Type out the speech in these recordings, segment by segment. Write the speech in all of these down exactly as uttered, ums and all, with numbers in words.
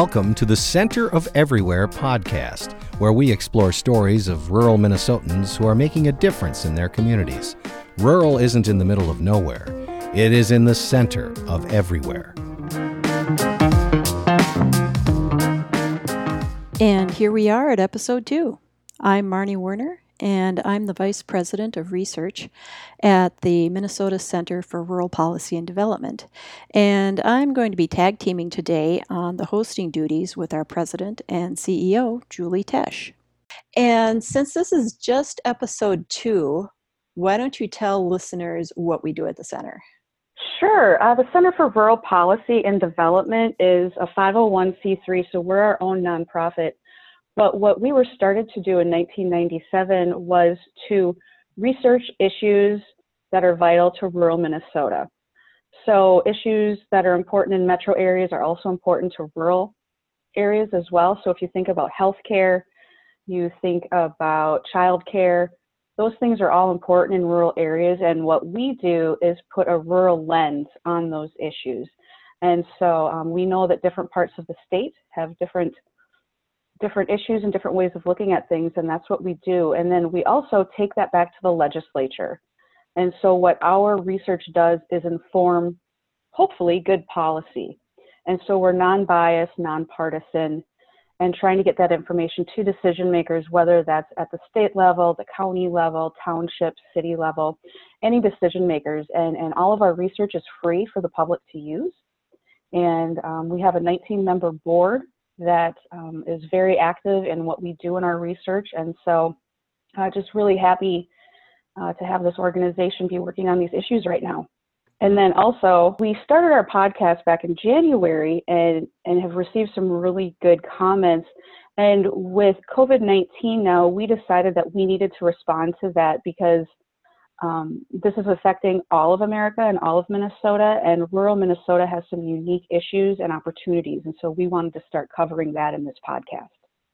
Welcome to the Center of Everywhere podcast, where we explore stories of rural Minnesotans who are making a difference in their communities. Rural isn't in the middle of nowhere. It is in the center of everywhere. And here we are at episode two. I'm Marnie Werner, and I'm the Vice President of Research at the Minnesota Center for Rural Policy and Development. And I'm going to be tag teaming today on the hosting duties with our President and C E O, Julie Tesh. And since this is just episode two, why don't you tell listeners what we do at the center? Sure. Uh, the Center for Rural Policy and Development is a five oh one c three, so we're our own nonprofit. But what we were started to do in nineteen ninety-seven was to research issues that are vital to rural Minnesota. So issues that are important in metro areas are also important to rural areas as well. So if you think about healthcare, you think about childcare, those things are all important in rural areas. And what we do is put a rural lens on those issues. And so um, we know that different parts of the state have different different issues and different ways of looking at things, and that's what we do. And then we also take that back to the legislature. And so what our research does is inform, hopefully, good policy. And so we're non-biased, nonpartisan, and trying to get that information to decision makers, whether that's at the state level, the county level, township, city level, any decision makers. And, and all of our research is free for the public to use. And um, we have a nineteen member board that um, is very active in what we do in our research. And so uh, just really happy uh, to have this organization be working on these issues right now. And then also, we started our podcast back in January and, and have received some really good comments. And with COVID nineteen now, we decided that we needed to respond to that because Um, this is affecting all of America and all of Minnesota, and rural Minnesota has some unique issues and opportunities. And so we wanted to start covering that in this podcast.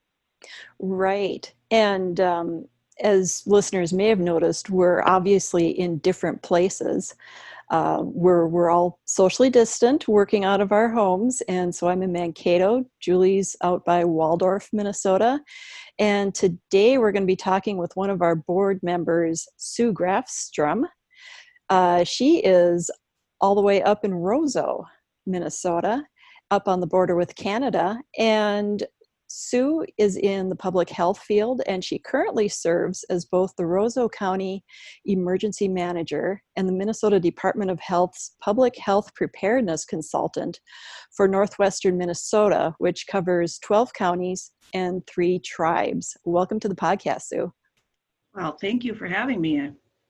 Right. And um, as listeners may have noticed, we're obviously in different places. Uh, we're we're all socially distant, working out of our homes. And so I'm in Mankato. Julie's out by Waldorf, Minnesota. And today we're going to be talking with one of our board members, Sue Grafstrom. Uh, she is all the way up in Roseau, Minnesota, up on the border with Canada. And Sue is in the public health field, and she currently serves as both the Roseau County Emergency Manager and the Minnesota Department of Health's Public Health Preparedness Consultant for Northwestern Minnesota, which covers twelve counties and three tribes. Welcome to the podcast, Sue. Well, thank you for having me.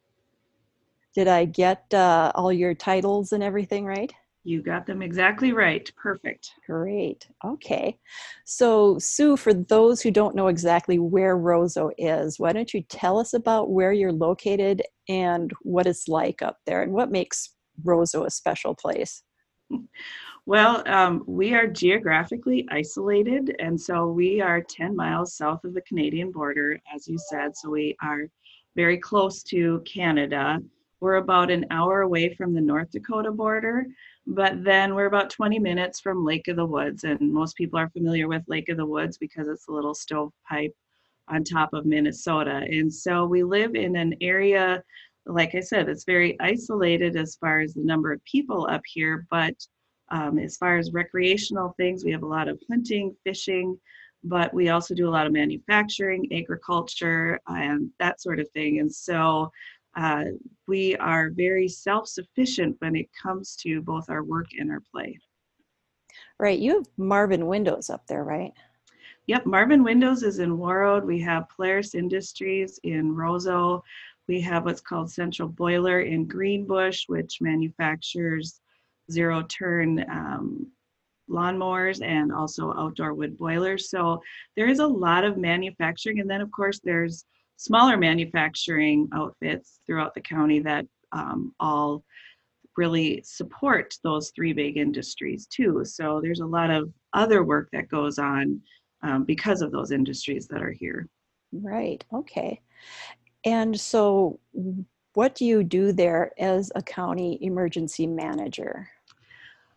Did I get uh, all your titles and everything right? You got them exactly right. Perfect. Great. Okay. So, Sue, for those who don't know exactly where Roseau is, why don't you tell us about where you're located and what it's like up there and what makes Roseau a special place? Well, um, we are geographically isolated, and so we are ten miles south of the Canadian border, as you said, so we are very close to Canada. We're about an hour away from the North Dakota border, but then we're about twenty minutes from Lake of the Woods, and most people are familiar with Lake of the Woods because it's a little stovepipe on top of Minnesota. And so we live in an area, like I said, it's very isolated as far as the number of people up here, but um, as far as recreational things, we have a lot of hunting, fishing, but we also do a lot of manufacturing, agriculture, and that sort of thing. And so Uh, we are very self-sufficient when it comes to both our work and our play. Right. You have Marvin Windows up there, right? Yep. Marvin Windows is in Warroad. We have Polaris Industries in Roseau. We have what's called Central Boiler in Greenbush, which manufactures zero-turn um, lawnmowers and also outdoor wood boilers. So there is a lot of manufacturing. And then, of course, there's smaller manufacturing outfits throughout the county that um, all really support those three big industries too. So there's a lot of other work that goes on um, because of those industries that are here. Right. Okay. And so what do you do there as a county emergency manager?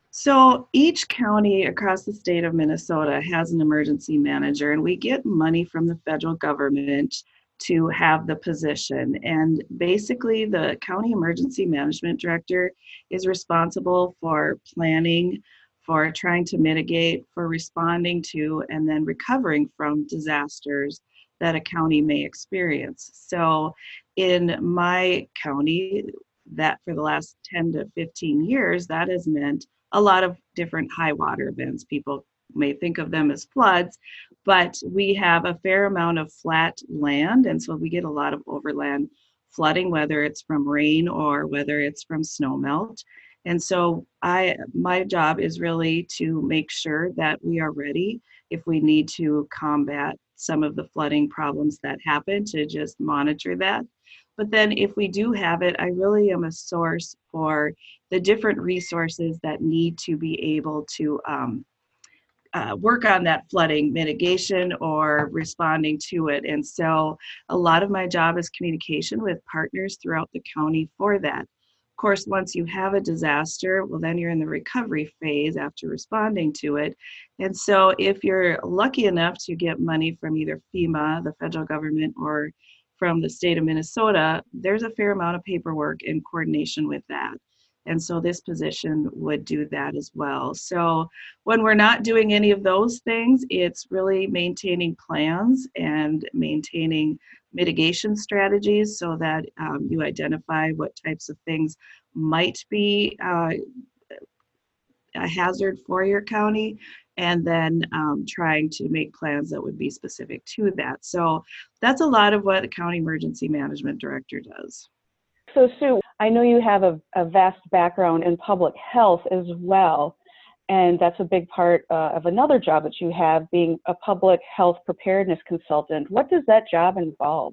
So each county across the state of Minnesota has an emergency manager, and we get money from the federal government to have the position. And basically, the county emergency management director is responsible for planning, for trying to mitigate, for responding to, and then recovering from disasters that a county may experience. So in my county, that for the last ten to fifteen years, that has meant a lot of different high water events. People may think of them as floods, but we have a fair amount of flat land. And so we get a lot of overland flooding, whether it's from rain or whether it's from snow melt. And so I, my job is really to make sure that we are ready if we need to combat some of the flooding problems that happen, to just monitor that. But then if we do have it, I really am a source for the different resources that need to be able to um, uh, work on that flooding mitigation or responding to it. And so a lot of my job is communication with partners throughout the county for that. Of course, once you have a disaster, well, then you're in the recovery phase after responding to it. And so if you're lucky enough to get money from either FEMA, the federal government, or from the state of Minnesota, there's a fair amount of paperwork in coordination with that. And so this position would do that as well. So when we're not doing any of those things, it's really maintaining plans and maintaining mitigation strategies so that um, you identify what types of things might be uh, a hazard for your county, and then um, trying to make plans that would be specific to that. So that's a lot of what the county emergency management director does. So Sue, I know you have a, a vast background in public health as well, and that's a big part uh, of another job that you have, being a public health preparedness consultant. What does that job involve?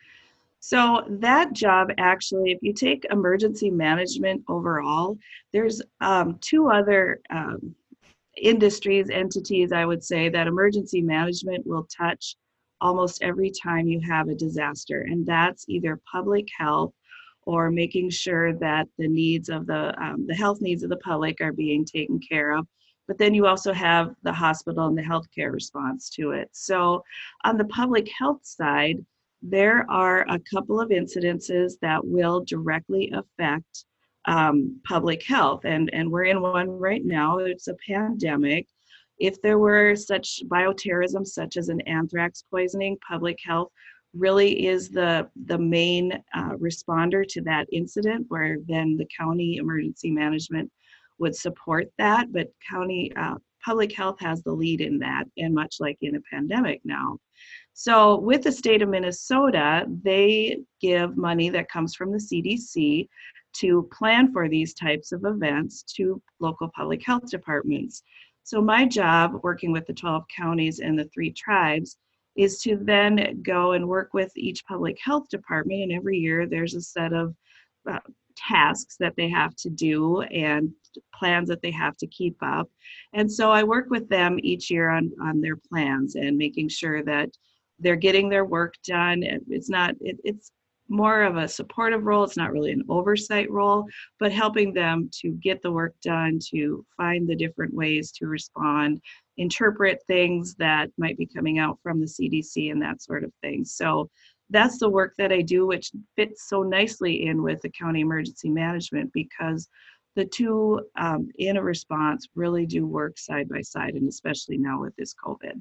So that job, actually, if you take emergency management overall, there's um, two other um, industries, entities, I would say, that emergency management will touch almost every time you have a disaster. And that's either public health or making sure that the needs of the, um, the health needs of the public are being taken care of. But then you also have the hospital and the healthcare response to it. So on the public health side, there are a couple of incidences that will directly affect um, public health. And, and we're in one right now. It's a pandemic. If there were such bioterrorism, such as an anthrax poisoning, public health really is the, the main uh, responder to that incident, where then the county emergency management would support that. But county uh, public health has the lead in that, and much like in a pandemic now. So with the state of Minnesota, they give money that comes from the C D C to plan for these types of events to local public health departments. So my job, working with the twelve counties and the three tribes, is to then go and work with each public health department. And every year there's a set of uh, tasks that they have to do and plans that they have to keep up. And so I work with them each year on, on their plans and making sure that they're getting their work done. It's not, it, it's more of a supportive role. It's not really an oversight role, but helping them to get the work done, to find the different ways to respond, interpret things that might be coming out from the C D C and that sort of thing. So that's the work that I do, which fits so nicely in with the county emergency management, because the two um, in a response really do work side by side, and especially now with this COVID.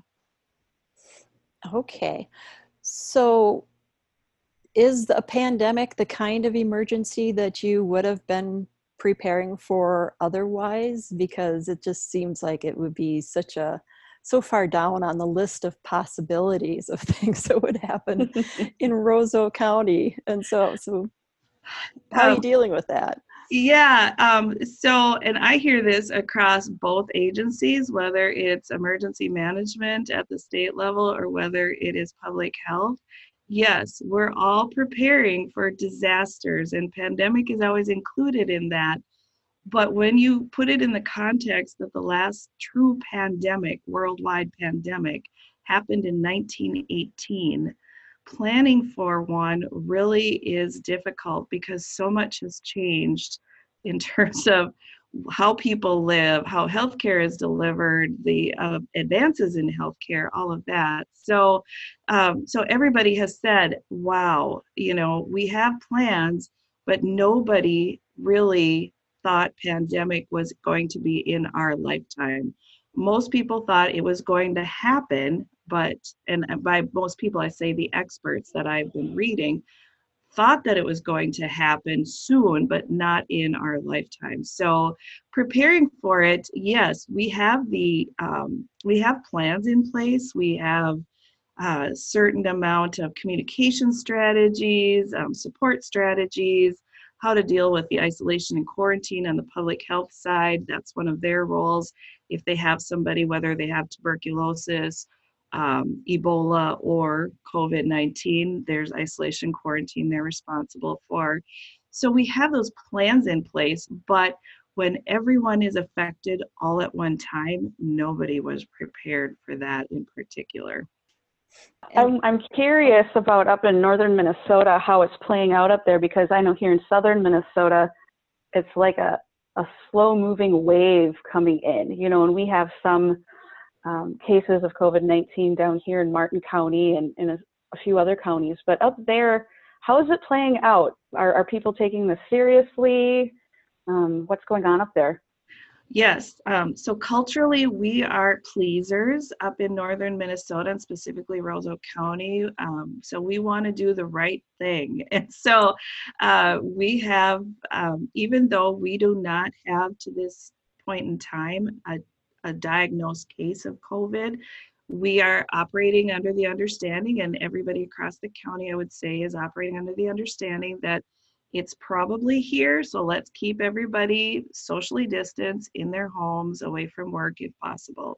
Okay, so is a pandemic the kind of emergency that you would have been preparing for otherwise? Because it just seems like it would be such a, so far down on the list of possibilities of things that would happen in Roseau County. And so, so how are you dealing with that? Yeah, um, so, and I hear this across both agencies, whether it's emergency management at the state level or whether it is public health. Yes, we're all preparing for disasters, and pandemic is always included in that. But when you put it in the context that the last true pandemic, worldwide pandemic, happened in nineteen eighteen, planning for one really is difficult because so much has changed in terms of how people live, how healthcare is delivered, the uh, advances in healthcare, all of that. So, um, so everybody has said, "Wow, you know, we have plans," but nobody really thought pandemic was going to be in our lifetime. Most people thought it was going to happen, but and by most people, I say the experts that I've been reading thought that it was going to happen soon, but not in our lifetime. So preparing for it, yes, we have the um, we have plans in place. We have a certain amount of communication strategies, um, support strategies, how to deal with the isolation and quarantine on the public health side. That's one of their roles. If they have somebody, whether they have tuberculosis, um, Ebola, or COVID nineteen, there's isolation quarantine they're responsible for. So we have those plans in place, but when everyone is affected all at one time, nobody was prepared for that in particular. I'm, I'm curious about up in northern Minnesota, how it's playing out up there, because I know here in southern Minnesota, it's like a, a slow moving wave coming in, you know, and we have some um, cases of COVID nineteen down here in Martin County and in a, a few other counties. But up there, how is it playing out? Are, are people taking this seriously? Um, what's going on up there? Yes, um, so culturally, we are pleasers up in northern Minnesota and specifically Roseau County. Um, so we want to do the right thing. And so uh, we have, um, even though we do not have to this point in time a, a diagnosed case of COVID, we are operating under the understanding, and everybody across the county, I would say, is operating under the understanding that it's probably here, so let's keep everybody socially distanced in their homes, away from work if possible.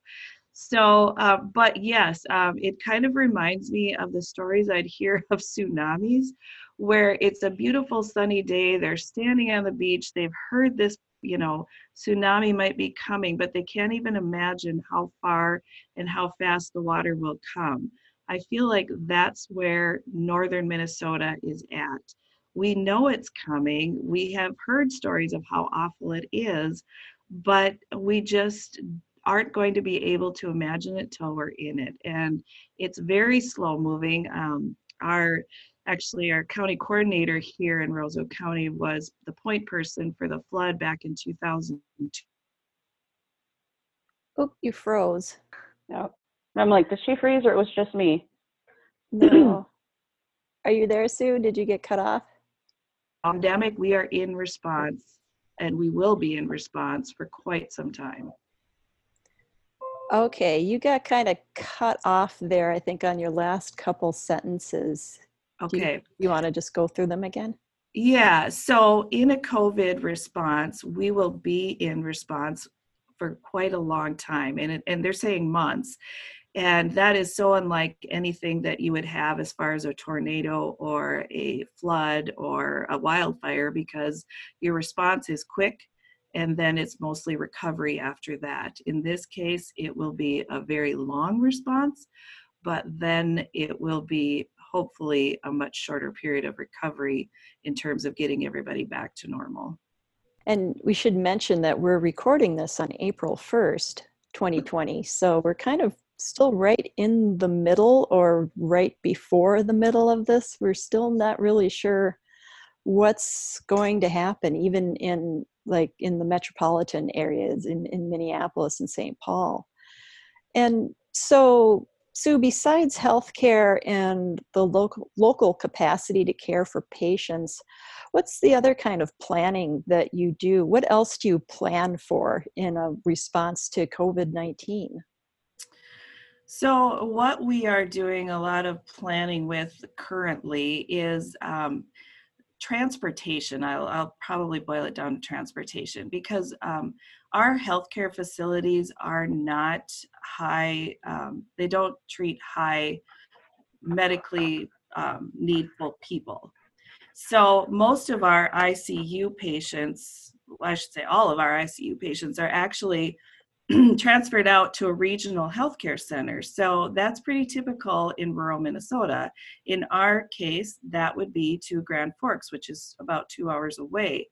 So, uh, but yes, um, it kind of reminds me of the stories I'd hear of tsunamis, where it's a beautiful sunny day, they're standing on the beach, they've heard this, you know, tsunami might be coming, but they can't even imagine how far and how fast the water will come. I feel like that's where northern Minnesota is at. We know it's coming. We have heard stories of how awful it is, but we just aren't going to be able to imagine it till we're in it. And it's very slow moving. Um, our actually our county coordinator here in Roseau County was the point person for the flood back in two thousand two. Oh, you froze. Yeah. I'm like, did she freeze or it was just me? No. Are you there, Sue? Did you get cut off? Pandemic, we are in response, and we will be in response for quite some time. Okay, you got kind of cut off there, I think, on your last couple sentences. Okay. You, you want to just go through them again? Yeah, so in a COVID response, we will be in response for quite a long time, and, it, and they're saying months. And that is so unlike anything that you would have as far as a tornado or a flood or a wildfire, because your response is quick and then it's mostly recovery after that. In this case, it will be a very long response, but then it will be hopefully a much shorter period of recovery in terms of getting everybody back to normal. And we should mention that we're recording this on April first, twenty twenty. So we're kind of still right in the middle or right before the middle of this. We're still not really sure what's going to happen, even in like in the metropolitan areas in, in Minneapolis and Saint Paul. And so, Sue, besides healthcare and the local local capacity to care for patients, what's the other kind of planning that you do? What else do you plan for in a response to COVID nineteen? So what we are doing a lot of planning with currently is um, transportation. I'll, I'll probably boil it down to transportation, because um, our healthcare facilities are not high, um, they don't treat high medically um, needful people. So most of our I C U patients, well, I should say all of our I C U patients, are actually transferred out to a regional healthcare center. So that's pretty typical in rural Minnesota. In our case, that would be to Grand Forks, which is about two hours away.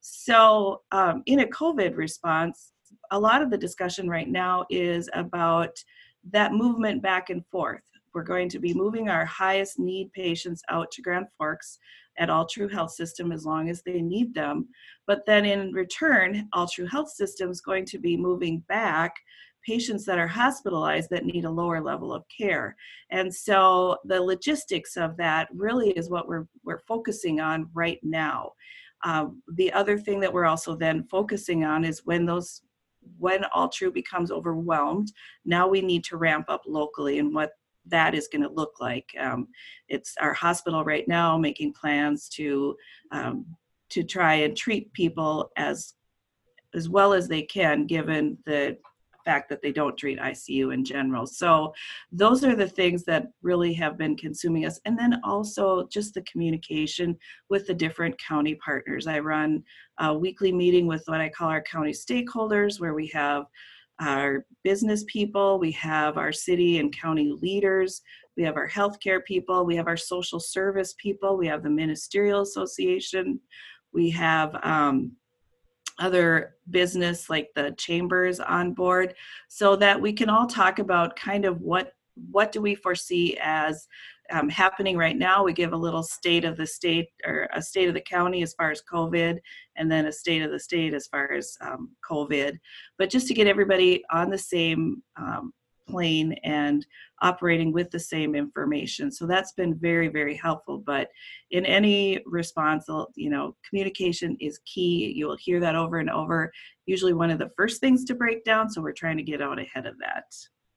So um, in a COVID response, a lot of the discussion right now is about that movement back and forth. We're going to be moving our highest need patients out to Grand Forks at All True Health System as long as they need them. But then in return, All True Health System is going to be moving back patients that are hospitalized that need a lower level of care. And so the logistics of that really is what we're, we're focusing on right now. Um, the other thing that we're also then focusing on is when those when All True becomes overwhelmed, now we need to ramp up locally, and what that is going to look like. Um, it's our hospital right now making plans to um, to try and treat people as as well as they can, given the fact that they don't treat I C U in general. So those are the things that really have been consuming us. And then also just the communication with the different county partners. I run a weekly meeting with what I call our county stakeholders, where we have our business people, we have our city and county leaders, we have our healthcare people, we have our social service people, we have the ministerial association, we have um, other business like the chambers on board, so that we can all talk about kind of what what do we foresee as um, happening right now. We give a little state of the state, or a state of the county as far as COVID, and then a state of the state as far as um, COVID. But just to get everybody on the same um, plane and operating with the same information. So that's been very, very helpful. But in any response, you know, communication is key. You will hear that over and over. Usually one of the first things to break down. So we're trying to get out ahead of that.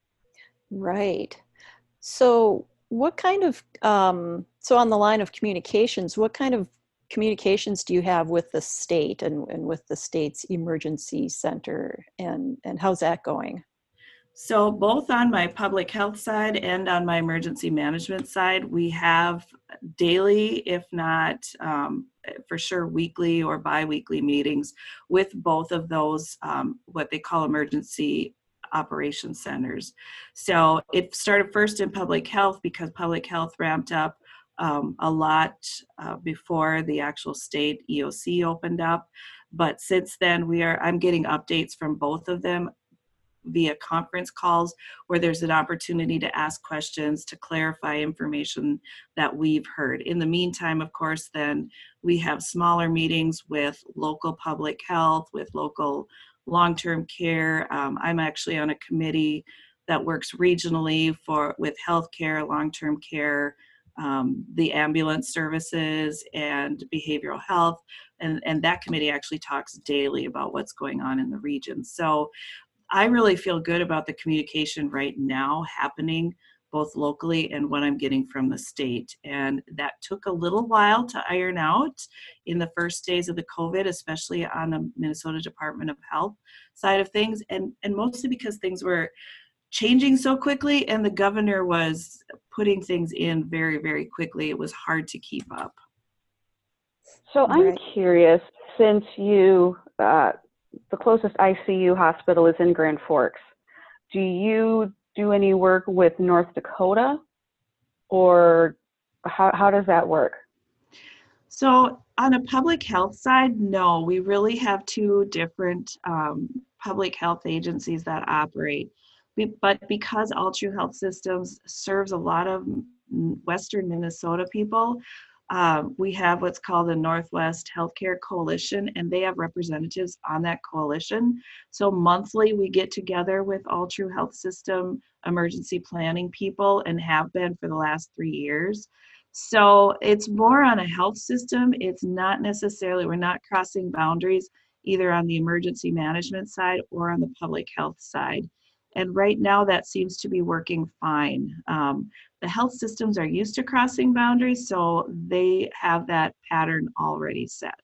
Right. So what kind of, um, so on the line of communications, what kind of communications do you have with the state and, and with the state's emergency center, and, and how's that going? So both on my public health side and on my emergency management side, we have daily, if not um, for sure weekly or bi-weekly meetings with both of those, um, what they call emergency operations centers. So it started first in public health because public health ramped up um, a lot uh, before the actual state E O C opened up. But since then, we are I'm getting updates from both of them via conference calls, where there's an opportunity to ask questions, to clarify information that we've heard. In the meantime, of course, then we have smaller meetings with local public health, with local long-term care. Um, I'm actually on a committee that works regionally for with healthcare, long-term care, um, the ambulance services, and behavioral health. And, and that committee actually talks daily about what's going on in the region. So I really feel good about the communication right now happening both locally and what I'm getting from the state. And that took a little while to iron out in the first days of the COVID, especially on the Minnesota Department of Health side of things. And, and mostly because things were changing so quickly and the governor was putting things in very, very quickly. It was hard to keep up. So I'm Right. curious, since you, uh, the closest I C U hospital is in Grand Forks, do you do any work with North Dakota, or how, how does that work? So on a public health side, no, we really have two different um, public health agencies that operate. Be- But because All True Health Systems serves a lot of Western Minnesota people, um, we have what's called the Northwest Healthcare Coalition, and they have representatives on that coalition. So monthly we get together with All True Health System emergency planning people, and have been for the last three years. So it's more on a health system. It's not necessarily, we're not crossing boundaries either on the emergency management side or on the public health side. And right now that seems to be working fine. Um, the health systems are used to crossing boundaries, so they have that pattern already set.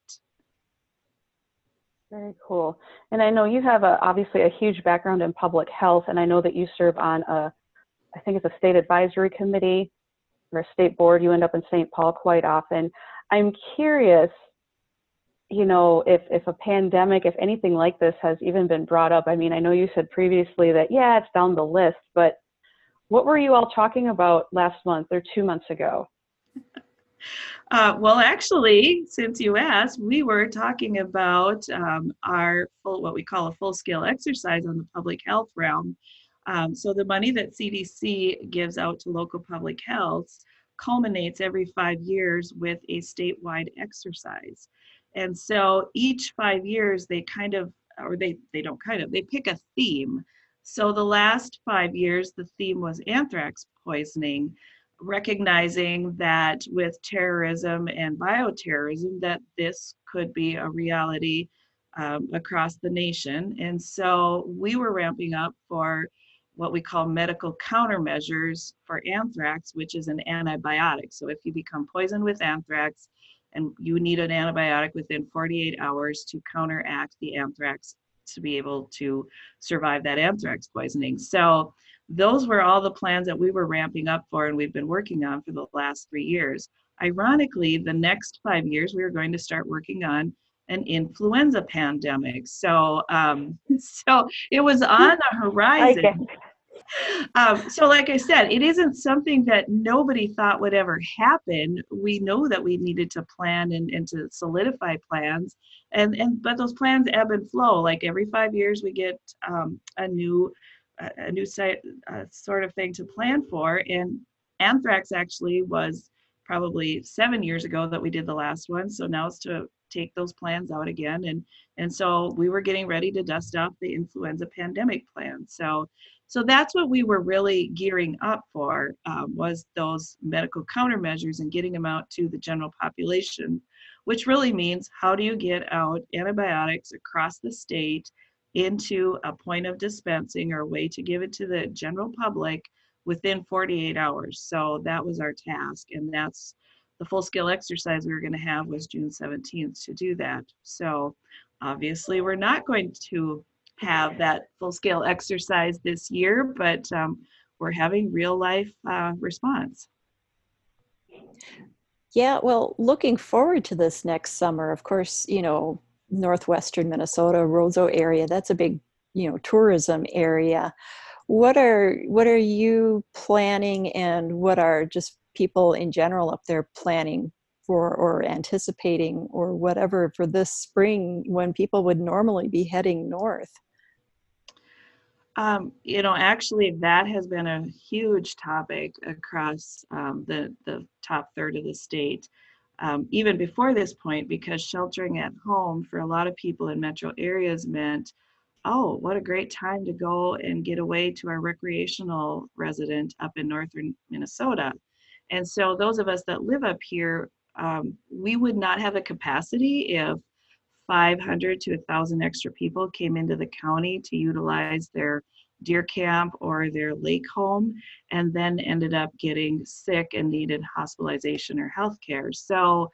Very cool. And I know you have a, obviously a huge background in public health, and I know that you serve on a, I think it's a state advisory committee or a state board. You end up in Saint Paul quite often. I'm curious, you know, if, if a pandemic, if anything like this has even been brought up. I mean, I know you said previously that, yeah, it's down the list, but what were you all talking about last month or two months ago? Uh, well, actually, since you asked, we were talking about um, our full, what we call a full-scale exercise on the public health realm. Um, so the money that C D C gives out to local public health culminates every five years with a statewide exercise. And so each five years, they kind of, or they, they don't kind of, they pick a theme. So the last five years, the theme was anthrax poisoning, recognizing that with terrorism and bioterrorism, that this could be a reality um, across the nation. And so we were ramping up for what we call medical countermeasures for anthrax, which is an antibiotic. So if you become poisoned with anthrax and you need an antibiotic within forty-eight hours to counteract the anthrax to be able to survive that anthrax poisoning. So those were all the plans that we were ramping up for and we've been working on for the last three years. Ironically, the next five years, we are going to start working on an influenza pandemic. So, um, so it was on the horizon. Um, so like I said, it isn't something that nobody thought would ever happen. We know that we needed to plan and, and to solidify plans, and, and but those plans ebb and flow. Like every five years we get um, a new a new site, uh, sort of thing to plan for. And anthrax actually was probably seven years ago that we did the last one. So now it's to take those plans out again. And, and so we were getting ready to dust off the influenza pandemic plan. So, so that's what we were really gearing up for, um, was those medical countermeasures and getting them out to the general population, which really means how do you get out antibiotics across the state into a point of dispensing or a way to give it to the general public within forty-eight hours. So that was our task, and that's the full-scale exercise we were going to have was June seventeenth to do that. So obviously we're not going to have that full-scale exercise this year, but um, we're having real-life uh, response. Yeah, well, looking forward to this next summer, of course, you know, northwestern Minnesota, Roseau area, that's a big, you know, tourism area. What are what are you planning, and what are just people in general up there planning for or anticipating or whatever for this spring when people would normally be heading north? Um, you know, actually, that has been a huge topic across um, the, the top third of the state, um, even before this point, because sheltering at home for a lot of people in metro areas meant, oh, what a great time to go and get away to our recreational resident up in northern Minnesota. And so those of us that live up here, um, we would not have the capacity if five hundred to one thousand extra people came into the county to utilize their deer camp or their lake home, and then ended up getting sick and needed hospitalization or health care. So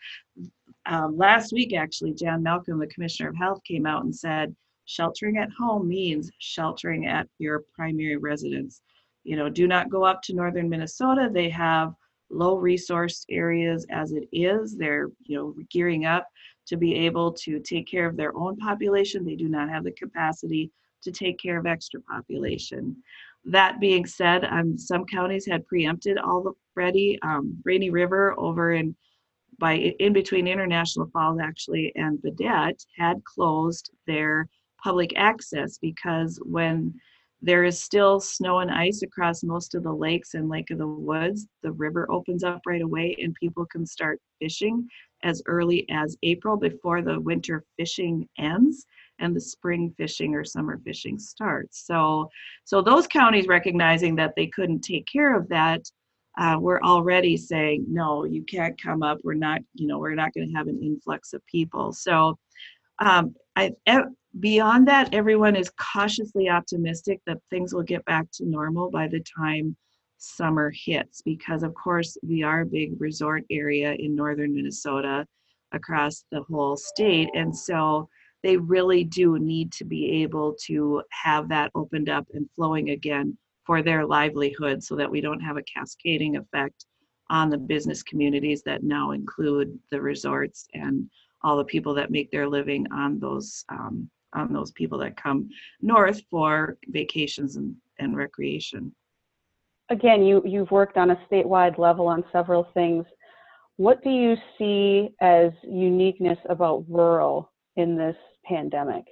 um, last week, actually, Jan Malcolm, the Commissioner of Health, came out and said, sheltering at home means sheltering at your primary residence. You know, do not go up to northern Minnesota. They have low resource areas as it is. They're, you know, gearing up to be able to take care of their own population. They do not have the capacity to take care of extra population. That being said, um, some counties had preempted already. Um, Rainy River over in by in between International Falls actually and Baudette had closed their public access because when there is still snow and ice across most of the lakes and Lake of the Woods, the river opens up right away and people can start fishing as early as April before the winter fishing ends and the spring fishing or summer fishing starts. So, so those counties recognizing that they couldn't take care of that, uh, we're already saying, no, you can't come up. We're not, you know, we're not going to have an influx of people. So um, I, beyond that, everyone is cautiously optimistic that things will get back to normal by the time summer hits, because of course we are a big resort area in northern Minnesota across the whole state. And so they really do need to be able to have that opened up and flowing again for their livelihood so that we don't have a cascading effect on the business communities that now include the resorts and all the people that make their living on those um, on those people that come north for vacations and, and recreation. Again, you, you've worked on a statewide level on several things. What do you see as uniqueness about rural in this pandemic?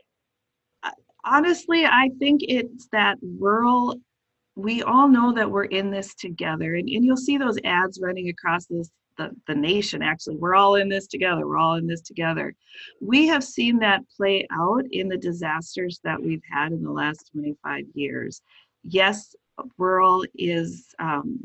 Honestly, I think it's that rural, we all know that we're in this together. And, and you'll see those ads running across this the, the nation, actually. We're all in this together. We're all in this together. We have seen that play out in the disasters that we've had in the last twenty-five years. Yes, rural is um,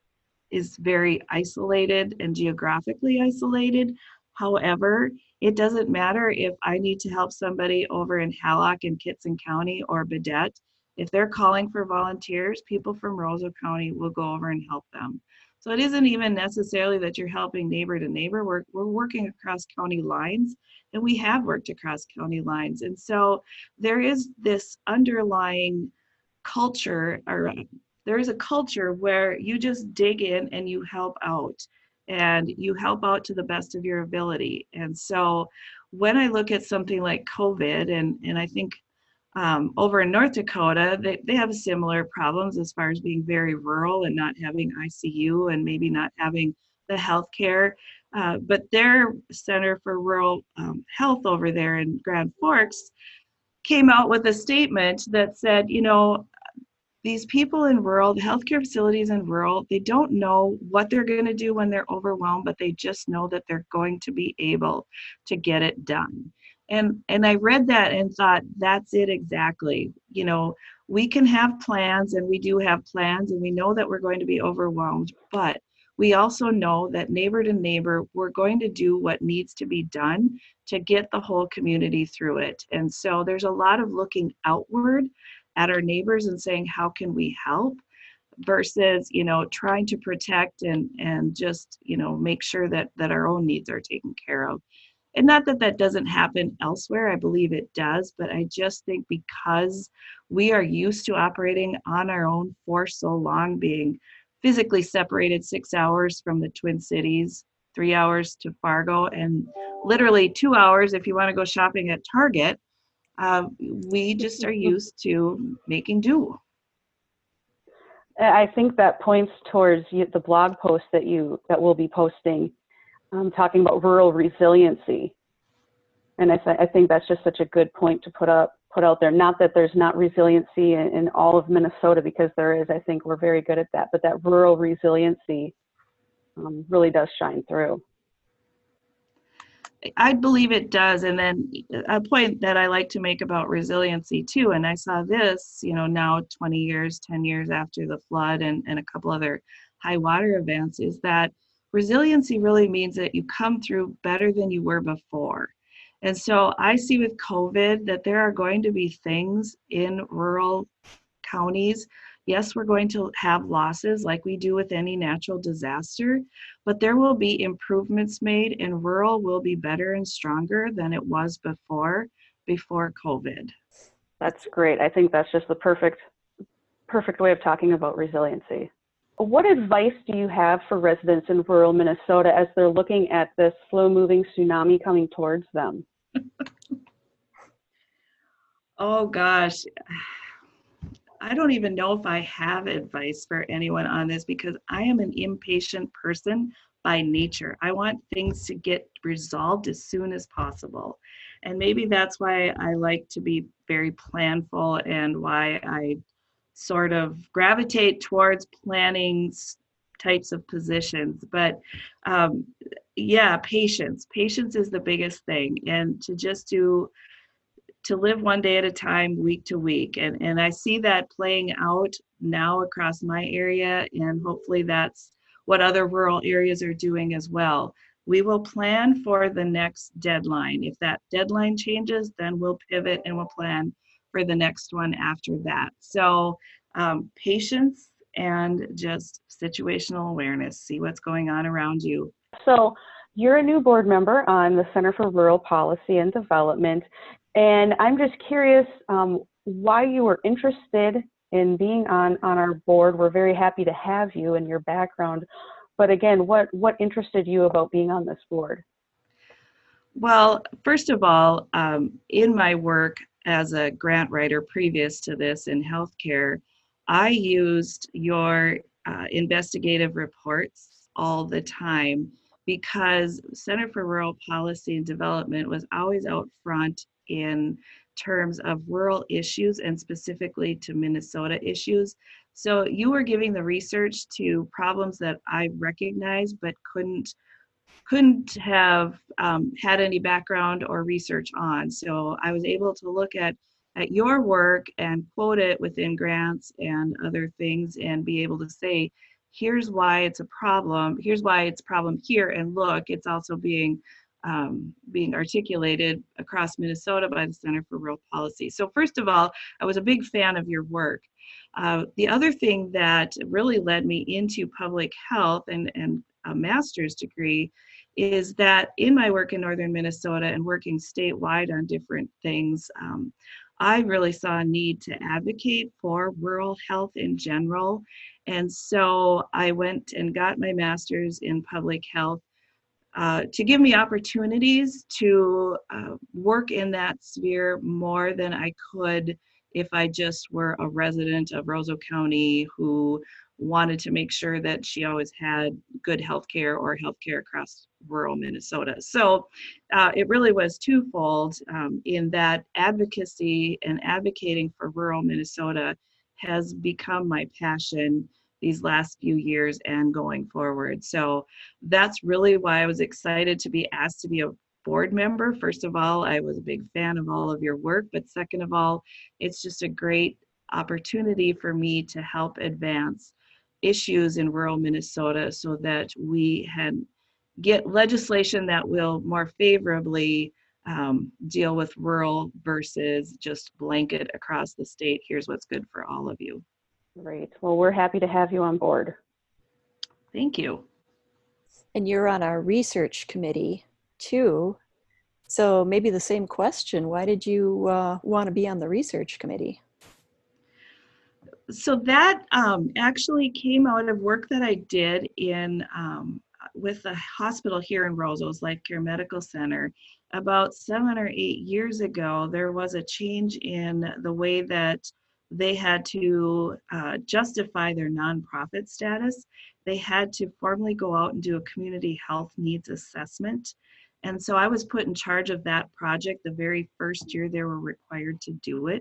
is very isolated and geographically isolated. However, it doesn't matter if I need to help somebody over in Hallock in Kitson County or Baudette. If they're calling for volunteers, people from Roseau County will go over and help them. So it isn't even necessarily that you're helping neighbor to neighbor. We're, we're working across county lines, and we have worked across county lines. And so there is this underlying culture, or there is a culture where you just dig in and you help out, and you help out to the best of your ability. And so when I look at something like COVID, and, and I think um, over in North Dakota, they, they have similar problems as far as being very rural and not having I C U and maybe not having the healthcare. Uh, but their Center for Rural um, Health over there in Grand Forks came out with a statement that said, you know, these people in rural, the healthcare facilities in rural, they don't know what they're going to do when they're overwhelmed, but they just know that they're going to be able to get it done. And and I read that and thought, that's it exactly. You know, we can have plans, and we do have plans, and we know that we're going to be overwhelmed, but we also know that neighbor to neighbor, we're going to do what needs to be done to get the whole community through it. And so there's a lot of looking outward at our neighbors and saying, how can we help, versus, you know, trying to protect and and just, you know, make sure that that our own needs are taken care of. And not that that doesn't happen elsewhere, I believe it does, but I just think because we are used to operating on our own for so long, being physically separated six hours from the Twin Cities, three hours to Fargo, and literally two hours if you want to go shopping at Target, uh, we just are used to making do. I think that points towards the blog post that you that we'll be posting, um, talking about rural resiliency, and I, th- I think that's just such a good point to put up put out there. Not that there's not resiliency in, in all of Minnesota, because there is. I think we're very good at that, but that rural resiliency um, really does shine through. I believe it does. And then a point that I like to make about resiliency too, and I saw this, you know, now twenty years, ten years after the flood and, and a couple other high water events, is that resiliency really means that you come through better than you were before. And so I see with COVID that there are going to be things in rural counties. Yes, we're going to have losses like we do with any natural disaster, but there will be improvements made, and rural will be better and stronger than it was before, before COVID. That's great. I think that's just the perfect, perfect way of talking about resiliency. What advice do you have for residents in rural Minnesota as they're looking at this slow-moving tsunami coming towards them? Oh gosh. I don't even know if I have advice for anyone on this, because I am an impatient person by nature. I want things to get resolved as soon as possible. And maybe that's why I like to be very planful, and why I sort of gravitate towards planning types of positions. But um, yeah, patience. Patience is the biggest thing. And to just do to live one day at a time, week to week. And, and I see that playing out now across my area, and hopefully that's what other rural areas are doing as well. We will plan for the next deadline. If that deadline changes, then we'll pivot and we'll plan for the next one after that. So um, patience and just situational awareness, see what's going on around you. So you're a new board member on the Center for Rural Policy and Development. And I'm just curious um, why you were interested in being on, on our board. We're very happy to have you and your background. But again, what, what interested you about being on this board? Well, first of all, um, in my work as a grant writer previous to this in healthcare, I used your uh, investigative reports all the time because Center for Rural Policy and Development was always out front in terms of rural issues and specifically to Minnesota issues. So you were giving the research to problems that I recognized but couldn't couldn't have um, had any background or research on. So I was able to look at at your work and quote it within grants and other things and be able to say, here's why it's a problem, here's why it's a problem here, and look, it's also being um, being articulated across Minnesota by the Center for Rural Policy. So first of all, I was a big fan of your work. Uh, the other thing that really led me into public health and, and a master's degree is that in my work in northern Minnesota and working statewide on different things, um, I really saw a need to advocate for rural health in general. And so I went and got my master's in public health uh, to give me opportunities to uh, work in that sphere more than I could if I just were a resident of Roseau County who wanted to make sure that she always had good health care or health care across rural Minnesota. So uh, it really was twofold um, in that advocacy and advocating for rural Minnesota has become my passion these last few years and going forward. So that's really why I was excited to be asked to be a board member. First of all, I was a big fan of all of your work, but second of all, it's just a great opportunity for me to help advance issues in rural Minnesota so that we can get legislation that will more favorably um, deal with rural versus just blanket across the state. Here's what's good for all of you. Great. Well, we're happy to have you on board. Thank you. And you're on our research committee too. So maybe the same question, why did you uh, want to be on the research committee? So that um, actually came out of work that I did in um, with the hospital here in Roseau's Life Care Medical Center. About seven or eight years ago, there was a change in the way that they had to uh, justify their nonprofit status. They had to formally go out and do a community health needs assessment. And so I was put in charge of that project the very first year they were required to do it.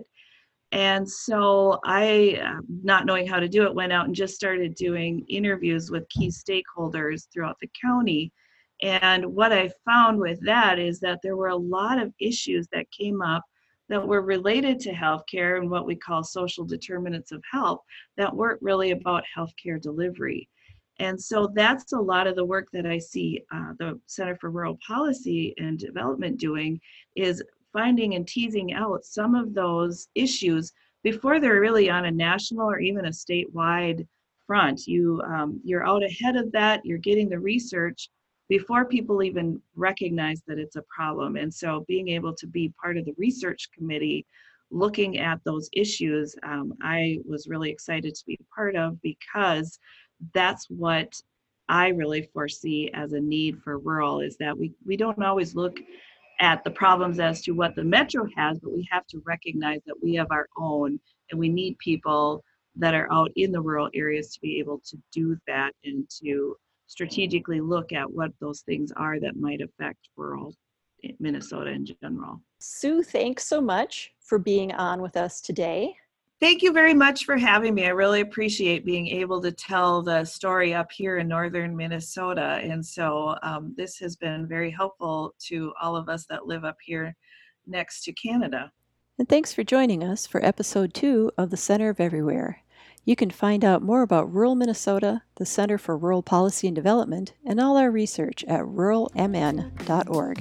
And so I, uh, not knowing how to do it, went out and just started doing interviews with key stakeholders throughout the county. And what I found with that is that there were a lot of issues that came up that were related to healthcare and what we call social determinants of health that weren't really about healthcare delivery. And so that's a lot of the work that I see uh, the Center for Rural Policy and Development doing, is finding and teasing out some of those issues before they're really on a national or even a statewide front. You, um, you're out ahead of that, you're getting the research before people even recognize that it's a problem. And so being able to be part of the research committee looking at those issues, um, I was really excited to be part of, because that's what I really foresee as a need for rural, is that we, we don't always look at the problems as to what the metro has, but we have to recognize that we have our own, and we need people that are out in the rural areas to be able to do that and to strategically look at what those things are that might affect rural Minnesota in general. Sue, thanks so much for being on with us today. Thank you very much for having me. I really appreciate being able to tell the story up here in northern Minnesota. And so um, this has been very helpful to all of us that live up here next to Canada. And thanks for joining us for episode two of the Center of Everywhere. You can find out more about rural Minnesota, the Center for Rural Policy and Development, and all our research at rural m n dot org.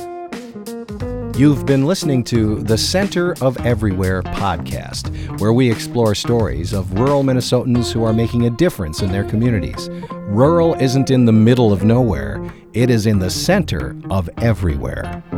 You've been listening to the Center of Everywhere podcast, where we explore stories of rural Minnesotans who are making a difference in their communities. Rural isn't in the middle of nowhere, it is in the center of everywhere.